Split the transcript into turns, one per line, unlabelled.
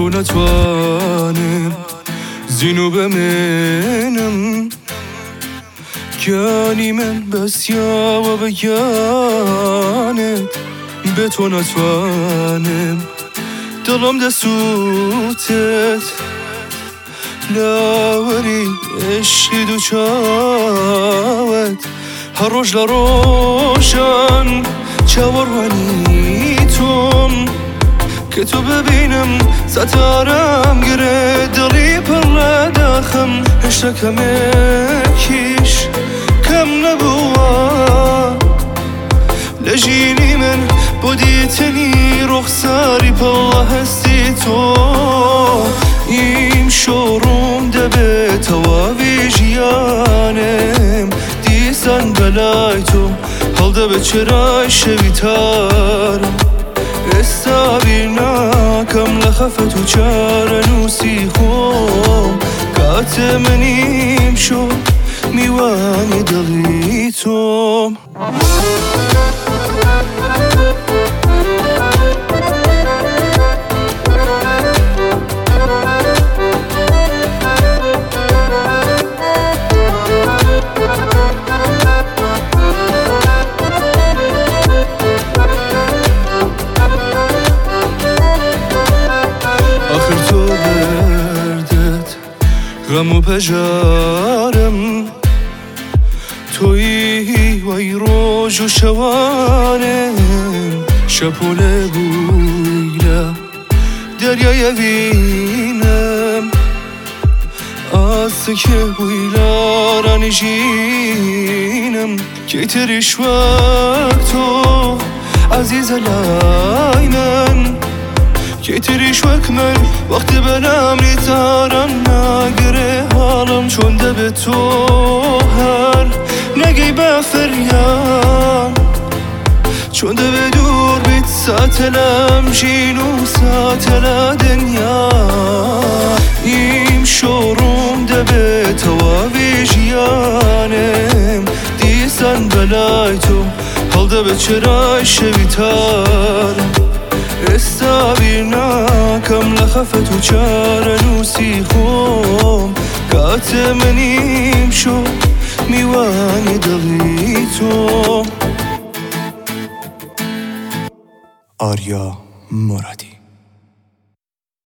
تو نتوانم زینو بمنم گانی من بسیا و بگانت به تو نتوانم دلم دستوتت لاوری عشقی دو چاوت هر روش لروشن چاوروانی توم که تو ببینم ستارم گره دلی پر داخم هشتکم کیش کم نبوا لجینی من بودیتنی رخساری پالله هستی تو ایم شوروم دبه تواوی جیانم دیسان بلای تو حال دبه چرای شوی تارم استابیر ناکم لخفت و چارنوسی خوم کات منیم شو میوانی دلی توم غم و پجارم تویی وی روز و شوانم شپوله بویلا دریای وینم آسته که بویلا را نجینم که تریش وقتو عزیز لای من که تریش وقت من وقت بنام ریتارم نگره حالم چون به تو هر نگی به فریام چون به دور بیت ساتلم جینو ساتل دنیا ایم شوروم به تواوی جیانم دیسان بلای تو حال به چرای شوی تارم استابیر ناکم لخفت و چارنوسی خوم کات منیم شو میوانی دلی تو. آریا مرادی.